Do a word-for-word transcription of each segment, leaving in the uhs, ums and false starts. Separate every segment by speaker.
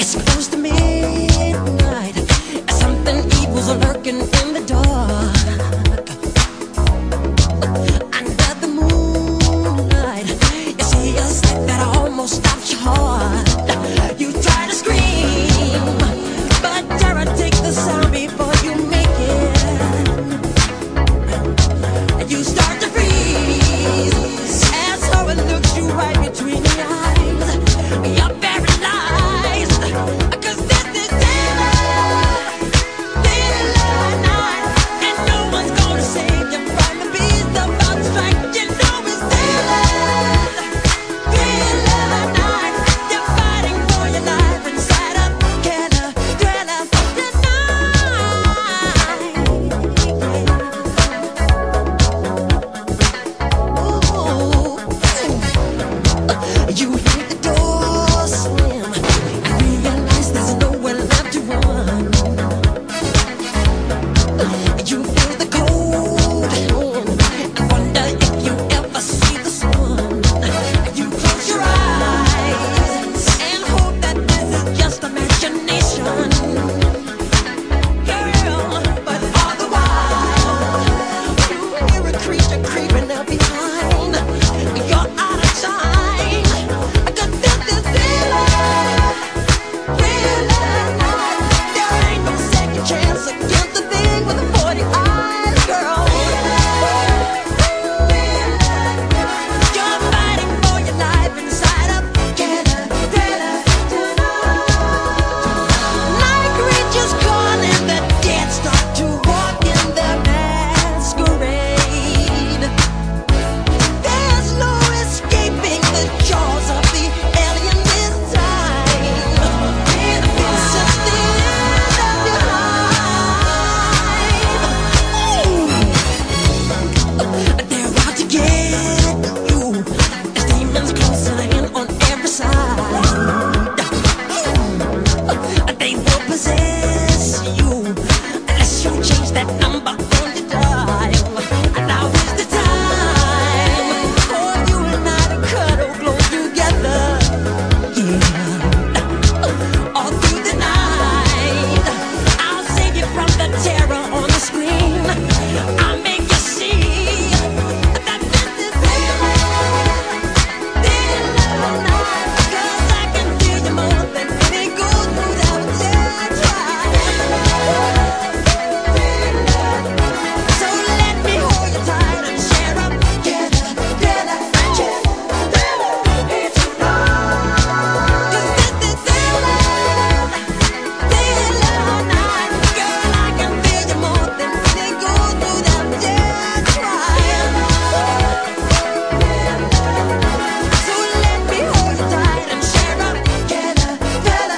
Speaker 1: It's close to midnight. Something evil's lurking in the dark. Under the moonlight, you see a sight that almost stops your heart. You try to scream, but terror takes the sound before you make it. You start to freeze as horror looks you right between the eyes. You're paralyzed, 'cause this is daylight, daylight night, and no one's gonna save you from the beast about to strike. You know it's daylight, daylight night. You're fighting for your life inside a killer, thriller You hear the door slam and realize there's nowhere left to run. You feel the cold hand and wonder if you ever see the sun. You close your eyes and hope that this is just imagination, girl. But all the while, you hear a creature creeping up behind. You're out of time. Chance against the thing with the forty eyes, girl. You're fighting for your life inside a killer, thriller night creatures calling the dead start to walk in their masquerade. There's no escaping the jaws of the alien this time. This is the end of your life. They're out to get you. There's demons closing in on every side. They will possess you unless you change that number on your dial. Now is the time for you and I to cuddle close together. Yeah, all through the night, I'll save you from the terror on the screen. I'll make you see that this is daylight, daylight night. 'Cause I can feel you more than any goes without a try. So let me hold you tight and share up together, together, together. It's enough. 'Cause this is daylight, daylight night. Girl, I can feel you more than any goes without a try. So let me hold you tight and share up together, together.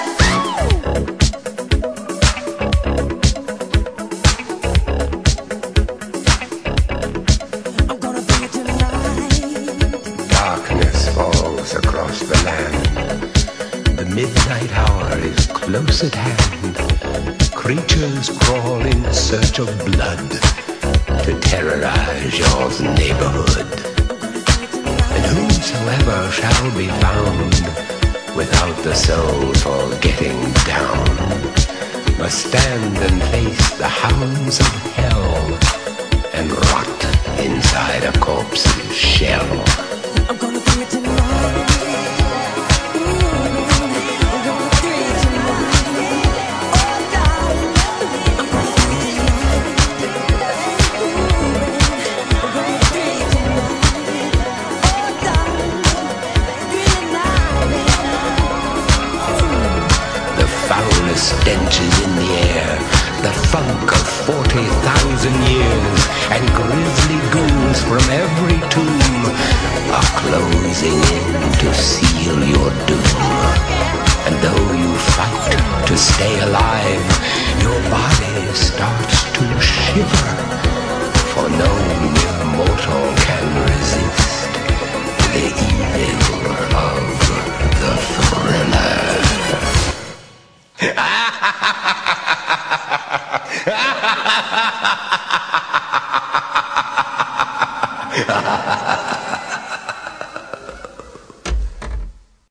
Speaker 1: I'm gonna bring it to life.
Speaker 2: Darkness falls across the land. The midnight hour is close at hand. Creatures crawl in search of blood to terrorize your neighborhood. And whosoever shall be found without the soul for getting down must stand and face the hounds of hell and rot inside a corpse's shell.
Speaker 1: I'm gonna bring it to life. I'm gonna bring it to life. Oh, darling, I'm gonna bring it to life. I'm gonna bring it to life. Oh, darling, bring it live.
Speaker 2: The foulest stench is in the air, the funk of forty thousand years, and grisly ghouls from every tomb are closing in to seal your doom. And though you fight to stay alive, your body starts to shiver, for no mere mortal can resist the evil of the thriller. Ha ha ha ha!